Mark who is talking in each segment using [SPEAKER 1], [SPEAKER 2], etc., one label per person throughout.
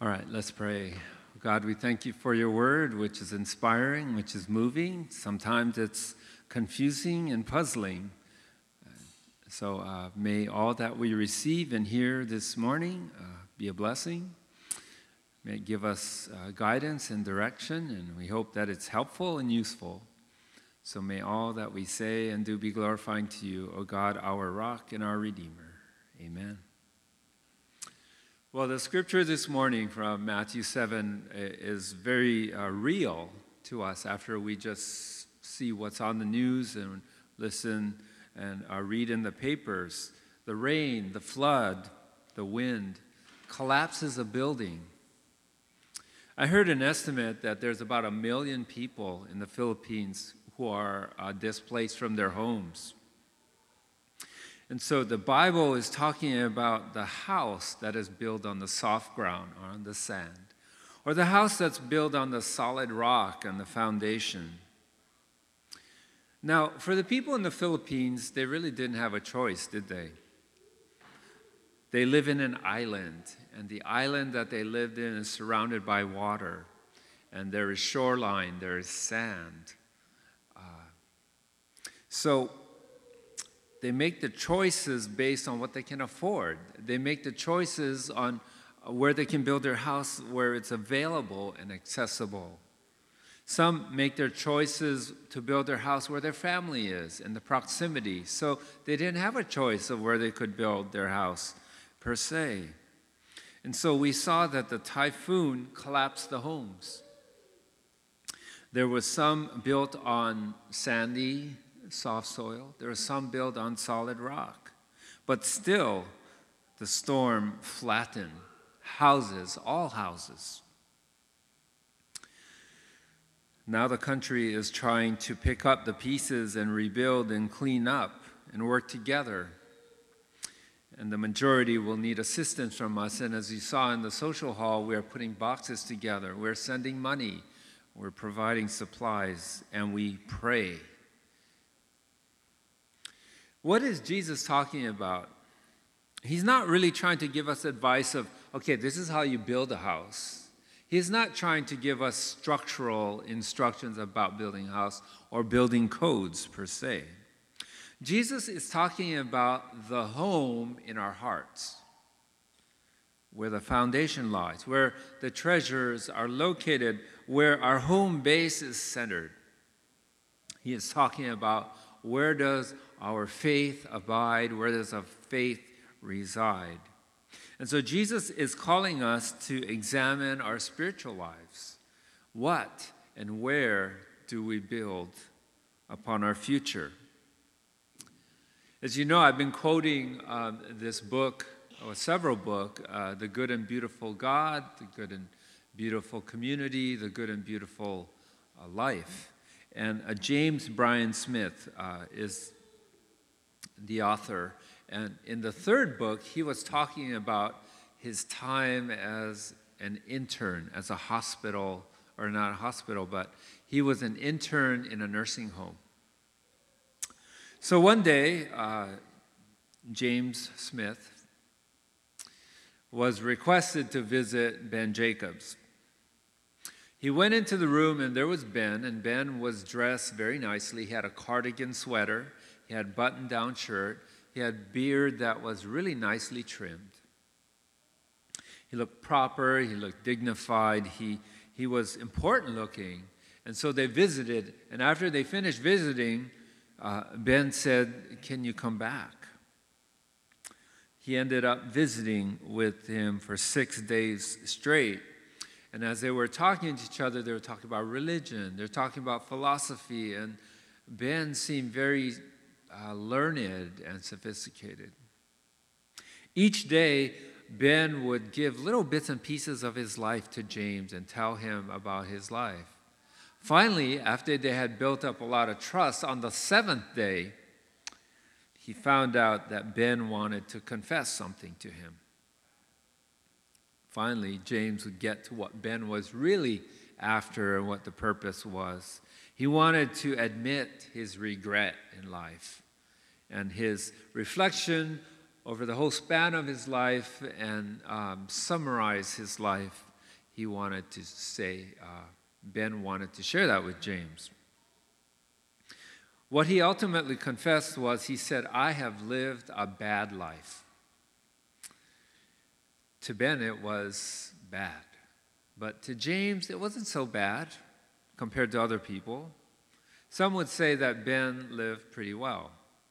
[SPEAKER 1] All right, let's pray. God, we thank you for your word, which is inspiring, which is moving. Sometimes it's confusing and puzzling. So may all that we receive and hear this morning be a blessing. May it give us guidance and direction, and we hope that it's helpful and useful. So may all that we say and do be glorifying to you, O God, our rock and our Redeemer. Amen. Well, the scripture this morning from Matthew 7 is very real to us after we just see what's on the news and listen and read in the papers. The rain, the flood, the wind collapses a building. I heard an estimate that there's about 1 million people in the Philippines who are displaced from their homes. And so the Bible is talking about the house that is built on the soft ground or on the sand, or the house that's built on the solid rock and the foundation. Now, for the people in the Philippines, they really didn't have a choice, did they? They live in an island, and the island that they lived in is surrounded by water, and there is shoreline, there is sand. So they make the choices based on what they can afford. They make the choices on where they can build their house, where it's available and accessible. Some make their choices to build their house where their family is, in the proximity. So they didn't have a choice of where they could build their house, per se. And so we saw that the typhoon collapsed the homes. There was some built on sandy, soft soil. There was some built on solid rock. But still, the storm flattened houses, all houses. Now the country is trying to pick up the pieces and rebuild and clean up and work together. And the majority will need assistance from us. And as you saw in the social hall, we are putting boxes together. We're sending money. We're providing supplies. And we pray. What is Jesus talking about? He's not really trying to give us advice of, okay, this is how you build a house. He's not trying to give us structural instructions about building a house or building codes per se. Jesus is talking about the home in our hearts, where the foundation lies, where the treasures are located, where our home base is centered. He is talking about where does our faith abide, where does our faith reside. And so Jesus is calling us to examine our spiritual lives. What and where do we build upon our future? As you know, I've been quoting this book, or several books, The Good and Beautiful God, The Good and Beautiful Community, The Good and Beautiful Life. And James Bryan Smith is the author. And in the third book, he was talking about his time as an intern, as a hospital, or not a hospital, but he was an intern in a nursing home. So one day, James Smith was requested to visit Ben Jacobs. He went into the room, and there was Ben, and Ben was dressed very nicely. He had a cardigan sweater. He had button-down shirt. He had beard that was really nicely trimmed. He looked proper. He looked dignified. He was important looking. And so they visited, and after they finished visiting, Ben said, "Can you come back?" He ended up visiting with him for 6 days straight. And as they were talking to each other, they were talking about religion. They're talking about philosophy. And Ben seemed very learned and sophisticated. Each day, Ben would give little bits and pieces of his life to James and tell him about his life. Finally, after they had built up a lot of trust, on the 7th day, he found out that Ben wanted to confess something to him. Finally, James would get to what Ben was really after and what the purpose was. He wanted to admit his regret in life and his reflection over the whole span of his life and summarize his life he wanted to say, Ben wanted to share that with James. What he ultimately confessed was, he said, I have lived a bad life. To Ben, it was bad. But to James, it wasn't so bad compared to other people. Some would say that Ben lived pretty well.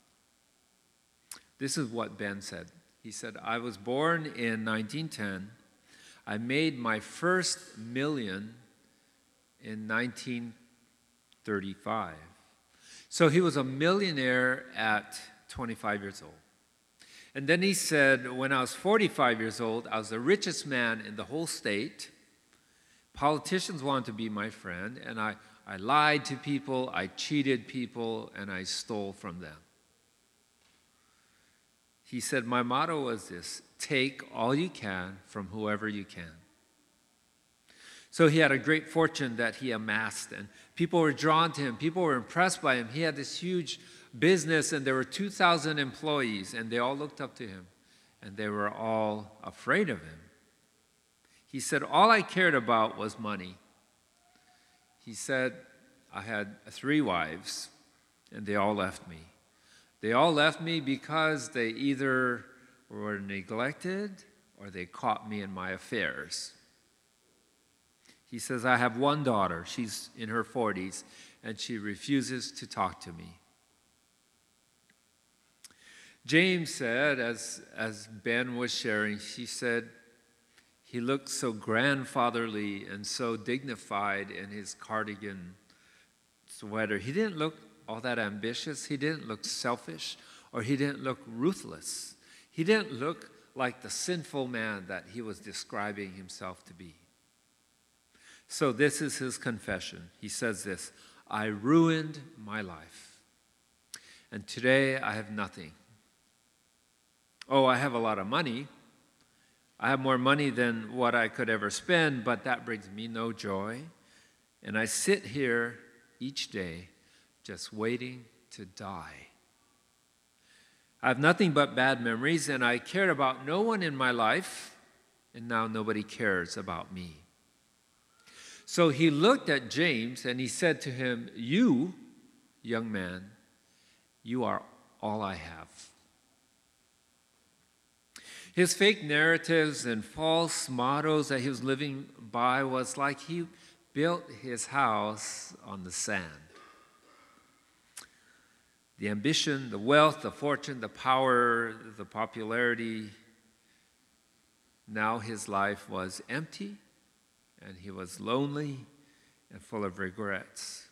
[SPEAKER 1] This is what Ben said. He said, I was born in 1910. I made my first million in 1935. So he was a millionaire at 25 years old. And then he said, when I was 45 years old, I was the richest man in the whole state. Politicians wanted to be my friend, and I lied to people, I cheated people, and I stole from them. He said, my motto was this: take all you can from whoever you can. So he had a great fortune that he amassed, and people were drawn to him. People were impressed by him. He had this huge business, and there were 2,000 employees, and they all looked up to him, and they were all afraid of him. He said, all I cared about was money. He said, I had 3 wives, and they all left me. They all left me because they either were neglected or they caught me in my affairs. He says, I have one daughter. She's in her 40s, and she refuses to talk to me. James said, as Ben was sharing, he said, he looked so grandfatherly and so dignified in his cardigan sweater. He didn't look all that ambitious. He didn't look selfish, or he didn't look ruthless. He didn't look like the sinful man that he was describing himself to be. So this is his confession. He says this: I ruined my life, and today I have nothing. Oh, I have a lot of money. I have more money than what I could ever spend, but that brings me no joy. And I sit here each day just waiting to die. I have nothing but bad memories, and I cared about no one in my life, and now nobody cares about me. So he looked at James and he said to him, you, young man, you are all I have. His fake narratives and false mottos that he was living by was like he built his house on the sand. The ambition, the wealth, the fortune, the power, the popularity. Now his life was empty, and he was lonely and full of regrets.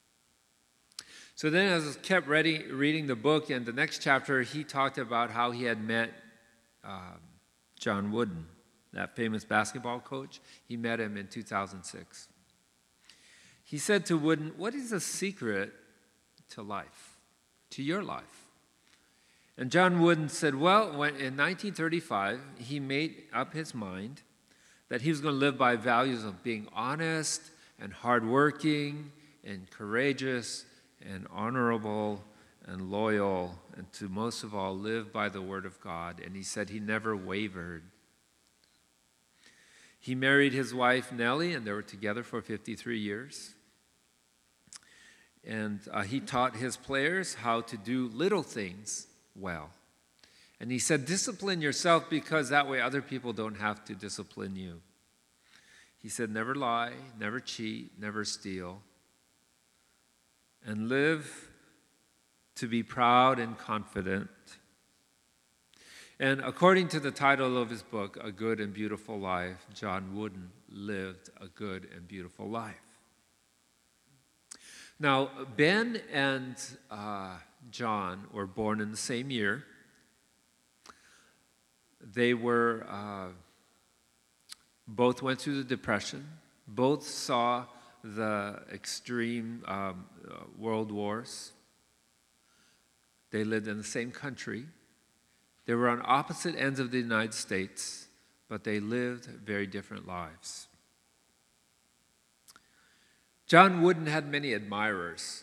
[SPEAKER 1] So then, as I kept reading the book, and the next chapter, he talked about how he had met John Wooden, that famous basketball coach. He met him in 2006. He said to Wooden, what is the secret to life, to your life? And John Wooden said, well, in 1935, he made up his mind that he was going to live by values of being honest and hardworking and courageous and honorable and loyal, and to most of all, live by the word of God. And he said he never wavered. He married his wife, Nellie, and they were together for 53 years. And he taught his players how to do little things well. And he said, discipline yourself, because that way other people don't have to discipline you. He said, never lie, never cheat, never steal, and live to be proud and confident. And according to the title of his book, A Good and Beautiful Life, John Wooden lived a good and beautiful life. Now, Ben and John were born in the same year. They were both went through the Depression. Both saw the extreme world wars. They lived in the same country. They were on opposite ends of the United States, but they lived very different lives. John Wooden had many admirers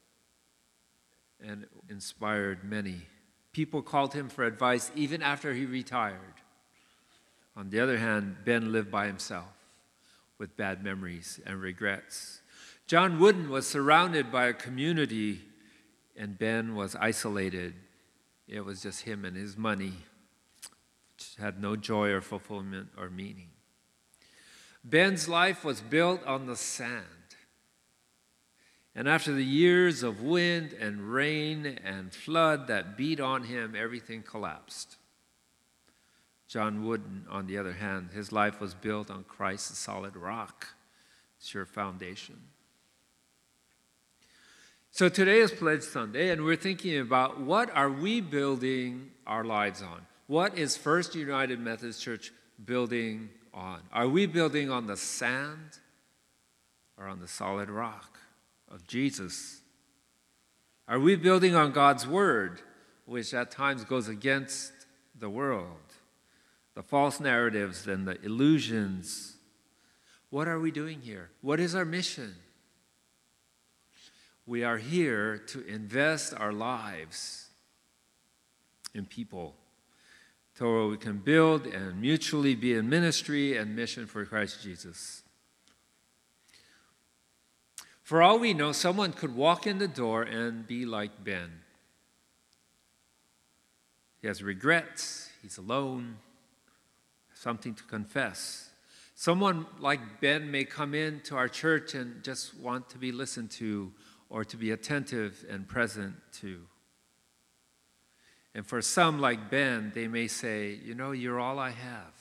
[SPEAKER 1] and inspired many. People called him for advice even after he retired. On the other hand, Ben lived by himself. with bad memories and regrets. John Wooden was surrounded by a community, and Ben was isolated. It was just him and his money, which had no joy or fulfillment or meaning. Ben's life was built on the sand. And after the years of wind and rain and flood that beat on him, everything collapsed. John Wooden, on the other hand, his life was built on Christ's solid rock, sure foundation. So today is Pledge Sunday, and we're thinking about what are we building our lives on? What is First United Methodist Church building on? Are we building on the sand or on the solid rock of Jesus? Are we building on God's word, which at times goes against the world, the false narratives and the illusions? What are we doing here? What is our mission? We are here to invest our lives in people so we can build and mutually be in ministry and mission for Christ Jesus. For all we know, someone could walk in the door and be like Ben. He has regrets, he's alone, something to confess. Someone like Ben may come into our church and just want to be listened to or to be attentive and present to. And for some like Ben, they may say, you know, you're all I have.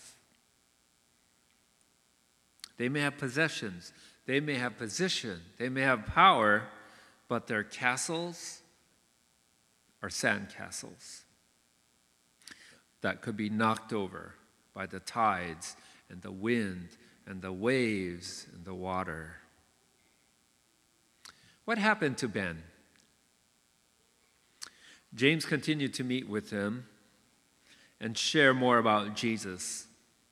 [SPEAKER 1] They may have possessions, they may have position, they may have power, but their castles are sand castles that could be knocked over by the tides and the wind and the waves and the water. What happened to Ben? James continued to meet with him and share more about Jesus.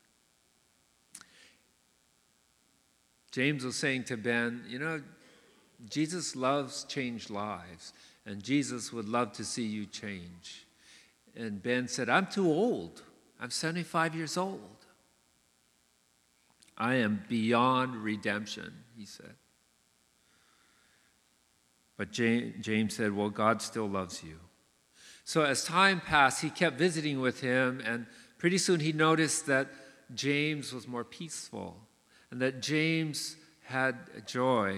[SPEAKER 1] James was saying to Ben, you know, Jesus loves changed lives, and Jesus would love to see you change. And Ben said, I'm too old. I'm 75 years old. I am beyond redemption, he said. But James said, well, God still loves you. So as time passed, he kept visiting with him, and pretty soon he noticed that James was more peaceful and that James had joy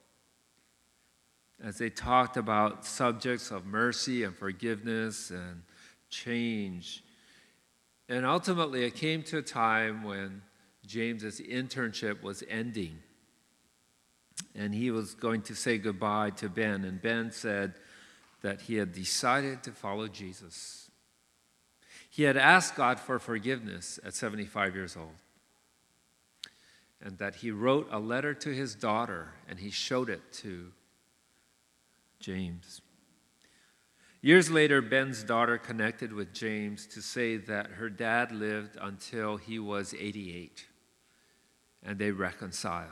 [SPEAKER 1] as they talked about subjects of mercy and forgiveness and change. And ultimately, it came to a time when James's internship was ending, and he was going to say goodbye to Ben. And Ben said that he had decided to follow Jesus. He had asked God for forgiveness at 75 years old, and that he wrote a letter to his daughter, and he showed it to James. Years later, Ben's daughter connected with James to say that her dad lived until he was 88, and they reconciled.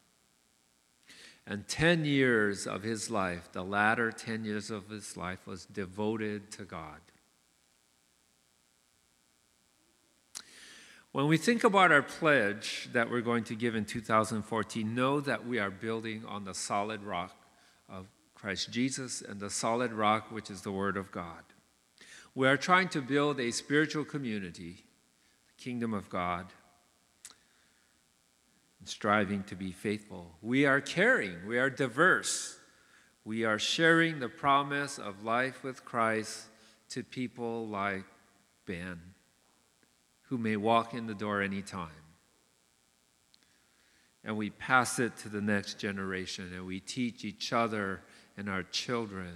[SPEAKER 1] And 10 years of his life, the latter 10 years of his life, was devoted to God. When we think about our pledge that we're going to give in 2014, know that we are building on the solid rock of Christ Jesus and the solid rock, which is the Word of God. We are trying to build a spiritual community, the kingdom of God, striving to be faithful. We are caring. We are diverse. We are sharing the promise of life with Christ to people like Ben, who may walk in the door anytime. And we pass it to the next generation, and we teach each other and our children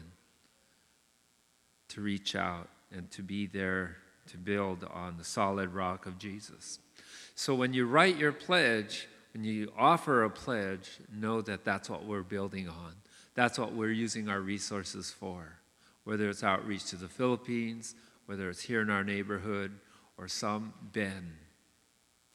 [SPEAKER 1] to reach out and to be there to build on the solid rock of Jesus. So when you write your pledge, when you offer a pledge, know that that's what we're building on. That's what we're using our resources for, whether it's outreach to the Philippines, whether it's here in our neighborhood, or some Ben